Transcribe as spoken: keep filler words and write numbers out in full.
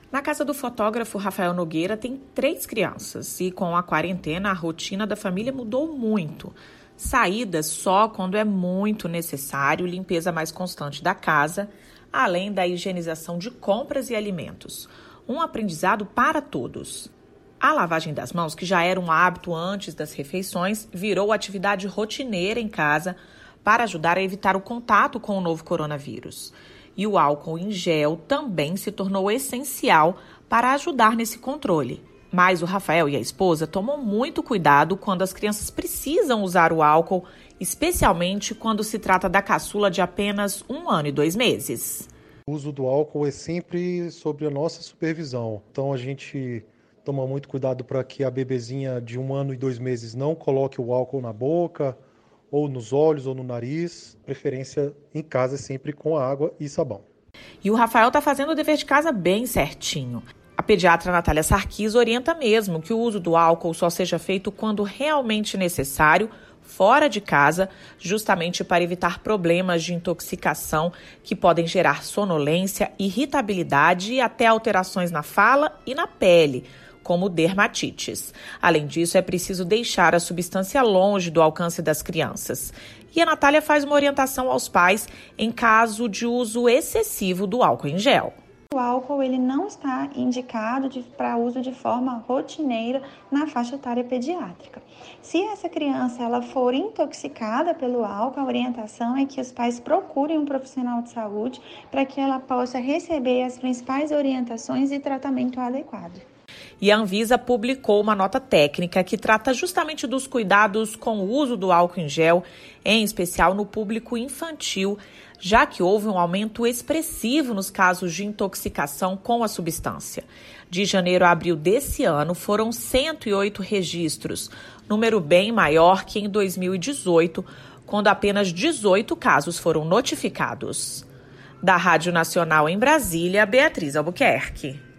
Na casa do fotógrafo Rafael Nogueira tem três crianças e com a quarentena a rotina da família mudou muito. Saídas só quando é muito necessário, limpeza mais constante da casa, além da higienização de compras e alimentos. Um aprendizado para todos. A lavagem das mãos, que já era um hábito antes das refeições, virou atividade rotineira em casa para ajudar a evitar o contato com o novo coronavírus. E o álcool em gel também se tornou essencial para ajudar nesse controle. Mas o Rafael e a esposa tomam muito cuidado quando as crianças precisam usar o álcool, especialmente quando se trata da caçula de apenas um ano e dois meses. O uso do álcool é sempre sob a nossa supervisão. Então a gente toma muito cuidado para que a bebezinha de um ano e dois meses não coloque o álcool na boca, ou nos olhos, ou no nariz. Preferência em casa sempre com água e sabão. E o Rafael está fazendo o dever de casa bem certinho. A pediatra Natália Sarquis orienta mesmo que o uso do álcool só seja feito quando realmente necessário, fora de casa, justamente para evitar problemas de intoxicação que podem gerar sonolência, irritabilidade e até alterações na fala e na pele, como dermatites. Além disso, é preciso deixar a substância longe do alcance das crianças. E a Natália faz uma orientação aos pais em caso de uso excessivo do álcool em gel. O álcool ele não está indicado para uso de forma rotineira na faixa etária pediátrica. Se essa criança ela for intoxicada pelo álcool, a orientação é que os pais procurem um profissional de saúde para que ela possa receber as principais orientações e tratamento adequado. E a Anvisa publicou uma nota técnica que trata justamente dos cuidados com o uso do álcool em gel, em especial no público infantil, já que houve um aumento expressivo nos casos de intoxicação com a substância. De janeiro a abril desse ano, foram cento e oito registros, número bem maior que em dois mil e dezoito, quando apenas dezoito casos foram notificados. Da Rádio Nacional em Brasília, Beatriz Albuquerque.